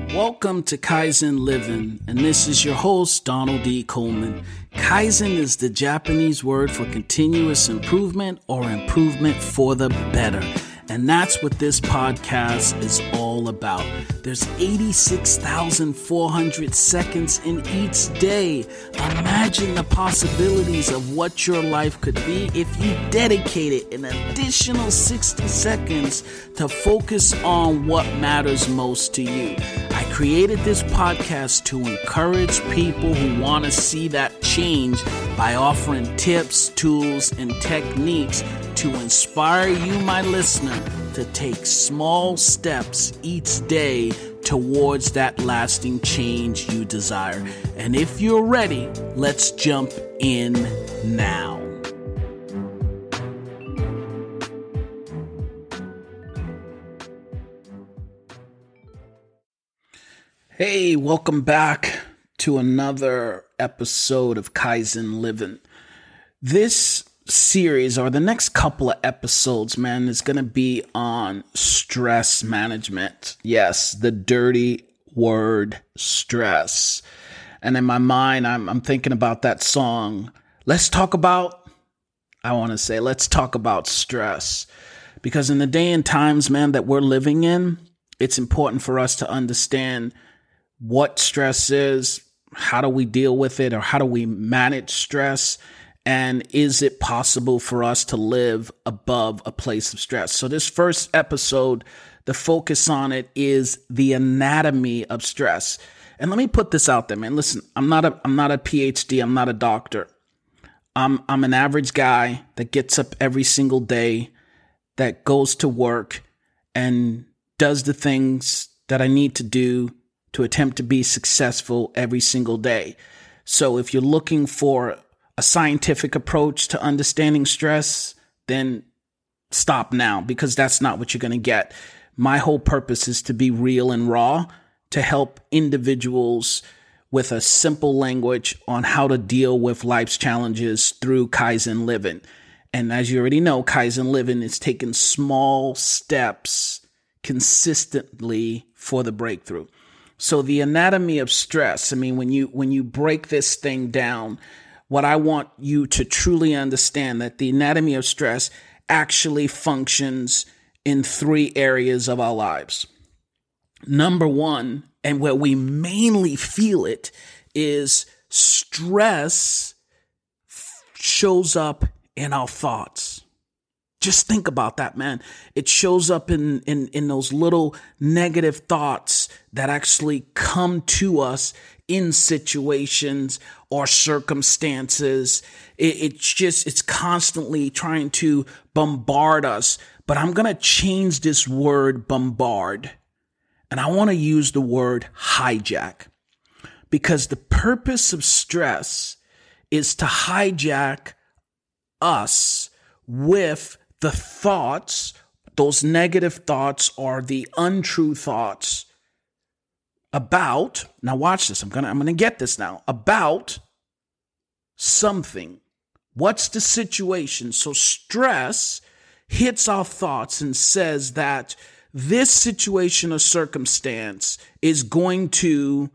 Welcome to Kaizen Living, and this is your host, Donald D. Coleman. Kaizen is the Japanese word for continuous improvement or improvement for the better. And that's what this podcast is all about. There's 86,400 seconds in each day. Imagine the possibilities of what your life could be if you dedicated an additional 60 seconds to focus on what matters most to you. I created this podcast to encourage people who want to see that change by offering tips, tools, and techniques to inspire you, my listener, to take small steps each day towards that lasting change you desire. And if you're ready, let's jump in now. Hey, welcome back to another episode of Kaizen Living. This series, or the next couple of episodes, man, is going to be on stress management. Yes, the dirty word stress. And in my mind, I'm thinking about that song. Let's talk about stress. Because in the day and times, man, that we're living in, it's important for us to understand what stress is, how do we deal with it, or how do we manage stress, and is it possible for us to live above a place of stress? So this first episode, the focus on it is the anatomy of stress. And let me put this out there, man. Listen, I'm not a PhD. I'm not a doctor. I'm an average guy that gets up every single day, that goes to work and does the things that I need to do to attempt to be successful every single day. So if you're looking for a scientific approach to understanding stress, then stop now, because that's not what you're going to get. My whole purpose is to be real and raw, to help individuals with a simple language on how to deal with life's challenges through Kaizen Living. And as you already know, Kaizen Living is taking small steps consistently for the breakthrough. So the anatomy of stress, I mean, when you break this thing down, what I want you to truly understand, that the anatomy of stress actually functions in three areas of our lives. Number one, and where we mainly feel it, is stress shows up in our thoughts. Just think about that, man. It shows up in those little negative thoughts that actually come to us in situations or circumstances. It's constantly trying to bombard us. But I'm going to change this word bombard, and I want to use the word hijack, because the purpose of stress is to hijack us with the thoughts, those negative thoughts or the untrue thoughts about, now watch this, I'm gonna get this now, about something. What's the situation? So stress hits our thoughts and says that this situation or circumstance is going to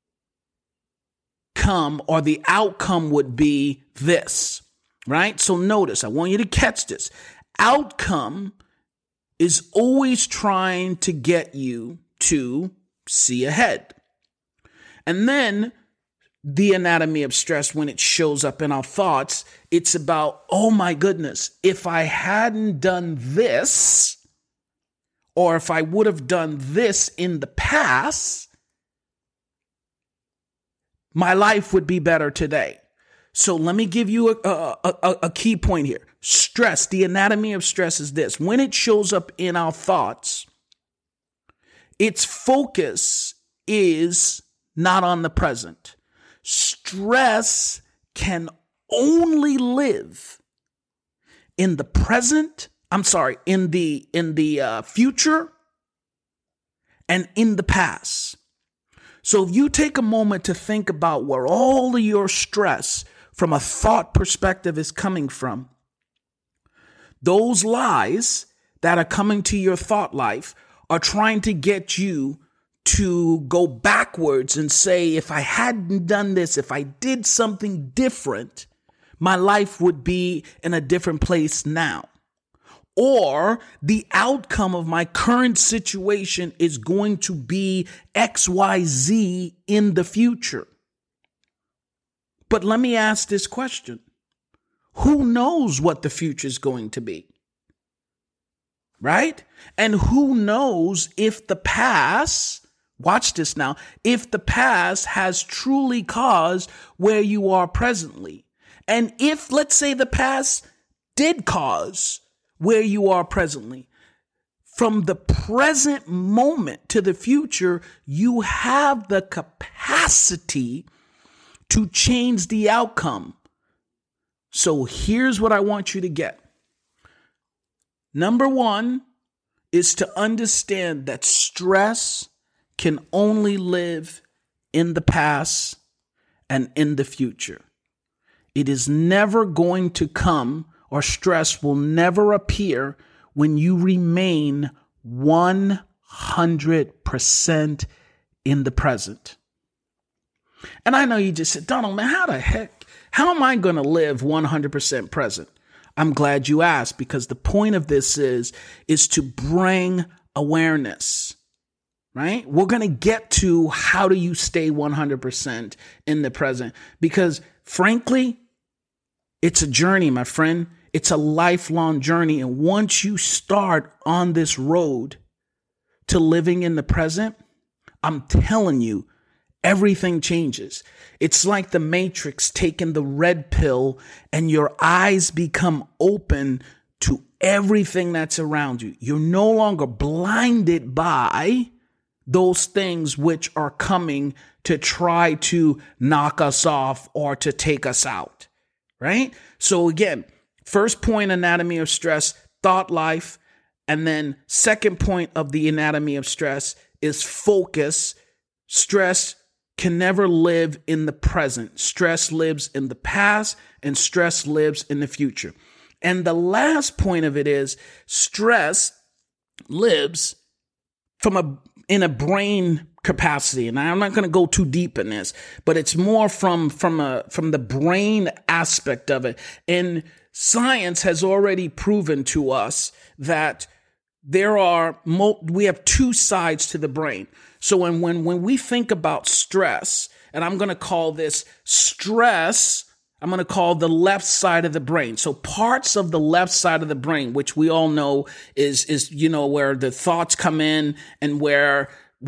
come, or the outcome would be this, right? So notice, I want you to catch this. Outcome is always trying to get you to see ahead. And then the anatomy of stress, when it shows up in our thoughts, it's about, oh my goodness, if I hadn't done this, or if I would have done this in the past, my life would be better today. So let me give you a key point here. Stress, the anatomy of stress is this. When it shows up in our thoughts, its focus is not on the present. Stress can only live in the present, in the future and in the past. So if you take a moment to think about where all of your stress from a thought perspective is coming from, those lies that are coming to your thought life are trying to get you to go backwards and say, if I hadn't done this, if I did something different, my life would be in a different place now. Or the outcome of my current situation is going to be XYZ in the future. But let me ask this question. Who knows what the future is going to be? Right? And who knows if the past, watch this now, if the past has truly caused where you are presently. And if, let's say, the past did cause where you are presently, from the present moment to the future, you have the capacity to change the outcome. So here's what I want you to get. Number one is to understand that stress can only live in the past and in the future. It is never going to come, or stress will never appear when you remain 100% in the present. And I know you just said, Donald, man, how am I going to live 100% present? I'm glad you asked, because the point of this is to bring awareness, right? We're going to get to how do you stay 100% in the present, because frankly, it's a journey, my friend. It's a lifelong journey. And once you start on this road to living in the present, I'm telling you, everything changes. It's like the Matrix taking the red pill and your eyes become open to everything that's around you. You're no longer blinded by those things which are coming to try to knock us off or to take us out, right? So again, first point, anatomy of stress, thought life. And then second point of the anatomy of stress is focus. Stress can never live in the present. Stress lives in the past, and stress lives in the future. And the last point of it is stress lives in a brain capacity. And I'm not going to go too deep in this, but it's more from the brain aspect of it. And science has already proven to us that we have two sides to the brain. So when we think about stress, and I'm going to call this stress, I'm going to call the left side of the brain. So parts of the left side of the brain, which we all know is where the thoughts come in, and where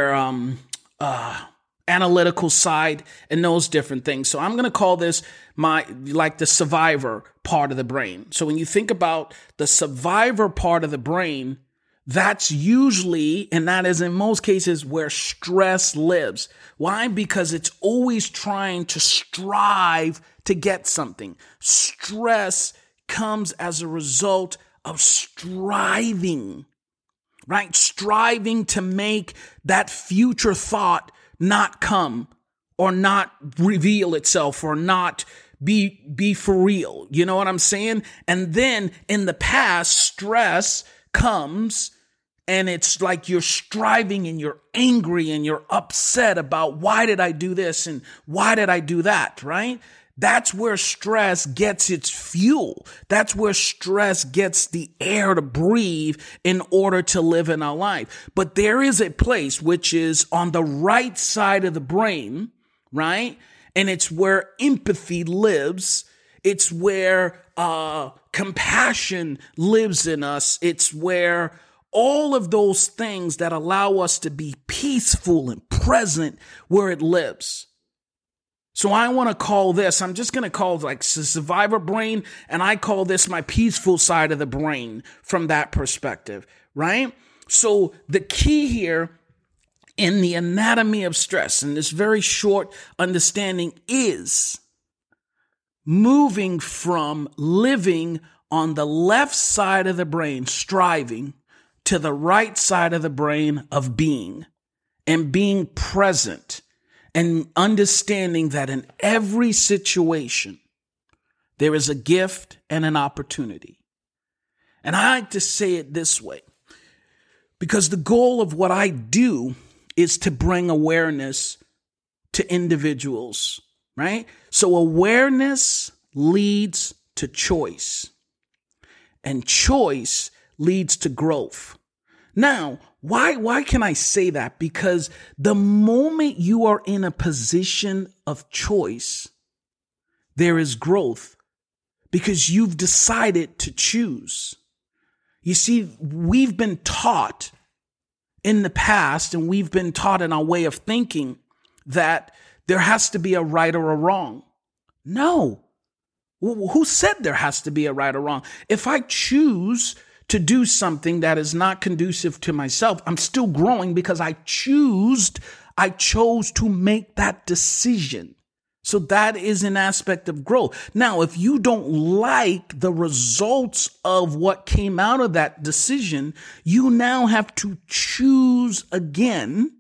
analytical side and those different things. So I'm going to call this the survivor part of the brain. So when you think about the survivor part of the brain, that's usually, and that is in most cases, where stress lives. Why? Because it's always trying to strive to get something. Stress comes as a result of striving, right? Striving to make that future thought not come, or not reveal itself, or not be for real. You know what I'm saying? And then in the past, stress comes, and it's like you're striving and you're angry and you're upset about, why did I do this and why did I do that, right? That's where stress gets its fuel. That's where stress gets the air to breathe in order to live in our life. But there is a place which is on the right side of the brain, right? And it's where empathy lives. It's where compassion lives in us. It's where all of those things that allow us to be peaceful and present, where it lives. So I want to call this, I'm just going to call it like survivor brain, and I call this my peaceful side of the brain from that perspective, right? So the key here in the anatomy of stress, and this very short understanding, is moving from living on the left side of the brain, striving, to the right side of the brain of being, and being present, and understanding that in every situation, there is a gift and an opportunity. And I like to say it this way, because the goal of what I do is to bring awareness to individuals, right? So awareness leads to choice, and choice leads to growth. Now, why can I say that? Because the moment you are in a position of choice, there is growth because you've decided to choose. You see, we've been taught in the past, and we've been taught in our way of thinking that there has to be a right or a wrong. No. Who said there has to be a right or wrong? If I choose to do something that is not conducive to myself, I'm still growing because I chose to make that decision. So that is an aspect of growth. Now, if you don't like the results of what came out of that decision, you now have to choose again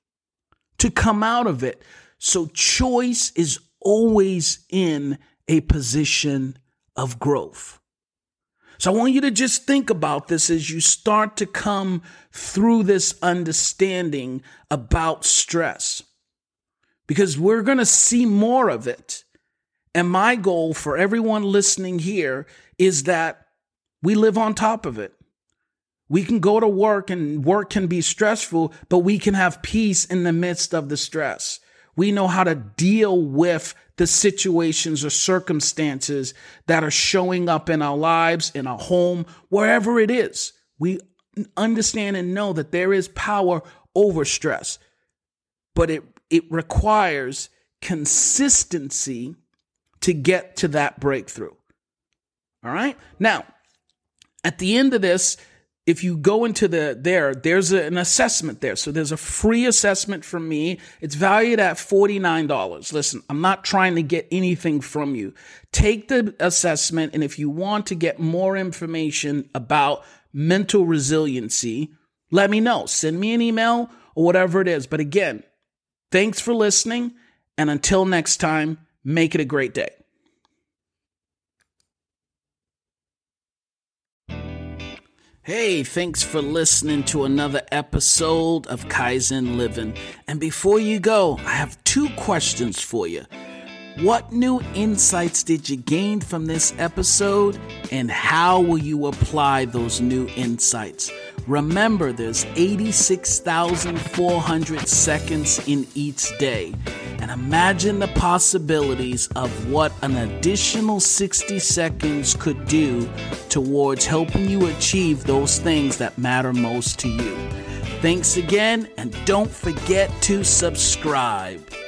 to come out of it. So choice is always in a position of growth. So I want you to just think about this as you start to come through this understanding about stress, because we're going to see more of it. And my goal for everyone listening here is that we live on top of it. We can go to work and work can be stressful, but we can have peace in the midst of the stress. We know how to deal with the situations or circumstances that are showing up in our lives, in our home, wherever it is. We understand and know that there is power over stress, but it requires consistency to get to that breakthrough. All right. Now, at the end of this, if you go into there's an assessment there. So there's a free assessment from me. It's valued at $49. Listen, I'm not trying to get anything from you. Take the assessment. And if you want to get more information about mental resiliency, let me know. Send me an email or whatever it is. But again, thanks for listening. And until next time, make it a great day. Hey, thanks for listening to another episode of Kaizen Living. And before you go, I have 2 questions for you. What new insights did you gain from this episode, and how will you apply those new insights? Remember, there's 86,400 seconds in each day. And imagine the possibilities of what an additional 60 seconds could do towards helping you achieve those things that matter most to you. Thanks again, and don't forget to subscribe.